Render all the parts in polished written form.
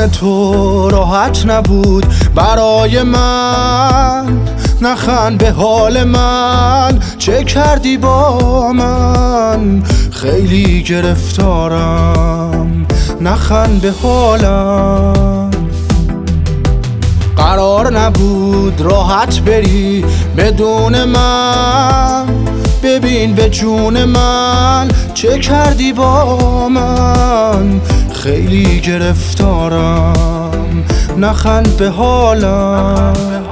بدون تو راحت نبود برای من. نخند به حال من، چه کردی با من؟ خیلی گرفتارم، نخند به حالم. قرار نبود راحت بری بدون من. ببین به جون من چه کردی با من. خیلی گرفتارم، نخند به حالم.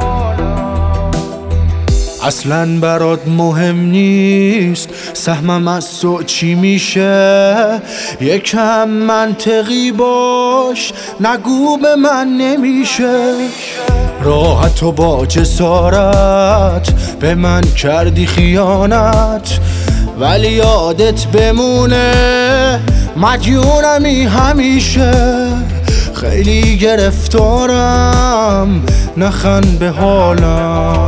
اصلاً برات مهم نیست سهمم از تو چی میشه. یکم منطقی باش، نگو به من نمیشه. راحت و با جسارت به من کردی خیانت، ولی یادت بمونه مدیونمی همیشه. خیلی گرفتارم، نخند به حالم.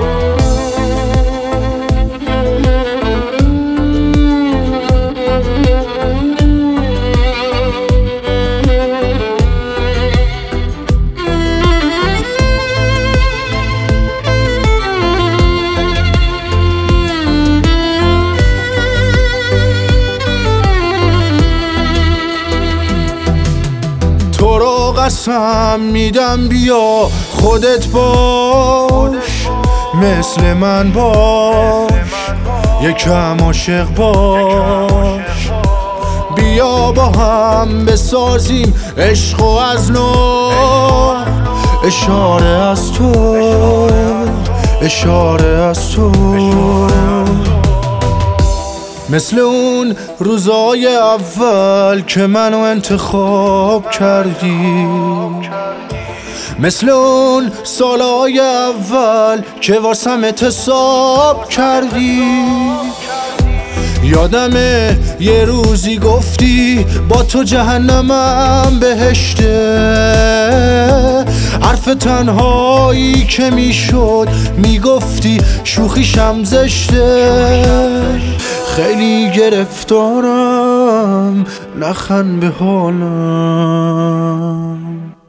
تو رو قسم میدم بیا خودت باش، مثل من باش، یکم عاشق باش. بیا با هم بسازیم عشق و از نو. اشاره از تو، اشاره از تو. مثل اون روزای اول که منو انتخاب کردی، مثل اون سالای اول که واسم اعتصاب کردی. یادمه یه روزی گفتی با تو جهنمم بهشته. حرف تنهایی که میشد میگفتی شوخیشم زشته. خیلی گرفتارم، نخند به حالم.